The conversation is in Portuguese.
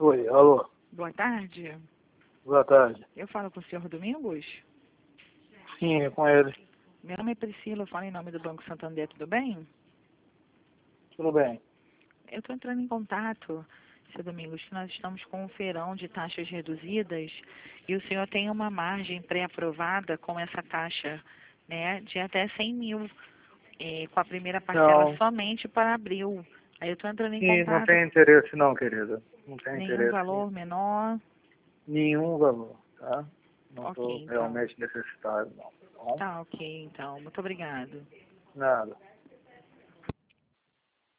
Oi, alô. Boa tarde. Boa tarde. Eu falo com o senhor Domingos? Sim, é com ele. Meu nome é Priscila, eu falo em nome do Banco Santander, tudo bem? Tudo bem. Eu estou entrando em contato, seu Domingos, que nós estamos com um feirão de taxas reduzidas e o senhor tem uma margem pré-aprovada com essa taxa, né, de até 100 mil, com a primeira parcela Não, somente para abril. Aí eu estou entrando em sim, não contato, tem interesse não, querida. Não tem nenhum interesse. valor menor. Nenhum valor, tá? Não Ok, estou então. realmente necessitado, não. Tá bom? Tá ok, então. Muito obrigado. Nada.